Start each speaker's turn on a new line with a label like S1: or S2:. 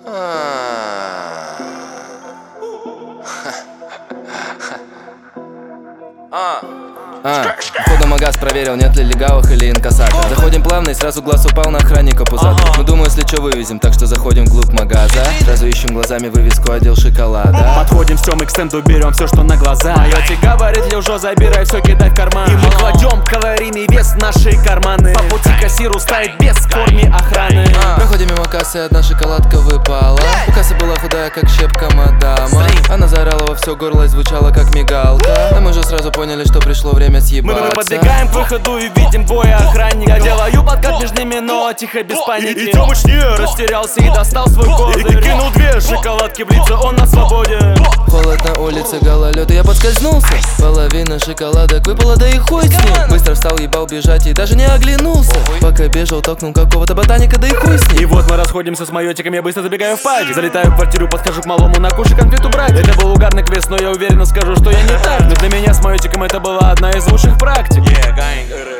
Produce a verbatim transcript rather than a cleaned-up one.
S1: А, входу магаз проверил, нет ли легавых или инкассаторов. Заходим плавно и сразу глаз упал на охранника пузатого. Ну думаю, если что вывезем, так что заходим вглубь магаза. Сразу ищем глазами вывеску отдел шоколада.
S2: Подходим все мы к стенду, берем все, что на глаза. Йоти говорит, Лежо, забирай все, кидай в карман. И мы кладем калорийный вес в наши карманы. По пути кассиру стоит без формы охраны.
S1: Проходим мимо кассы, одна шоколадка выпала. У кассы была худая, как щепка мадама. Она заорала во все горло и звучала, как мигалка. А мы же сразу поняли, что пришло время съебаться.
S2: Мы, мы подбегаем к выходу и видим двое охранника. Я делаю подкат между ними, но тихо, без паники. И Тёмыч растерялся и достал свой козырь. И кинул две шоколадки в лицо, он на свободе.
S1: Холод на улице, гололед, и я подскользнулся. Половина шоколадок выпала, да и хуй с ним. Быстро встал, ебал бежать и даже не оглянулся. Пока бежал, толкнул какого-то ботаника, да и хуй с ним.
S2: И вот мы расходимся с майотиком, я быстро забегаю в падик. Залетаю в квартиру, подхожу к малому на кушай конфету брать. Это был угарный квест, но я уверенно скажу, что я не так. Но для меня с майотиком это была одна из лучших практик.
S3: Yeah, gang.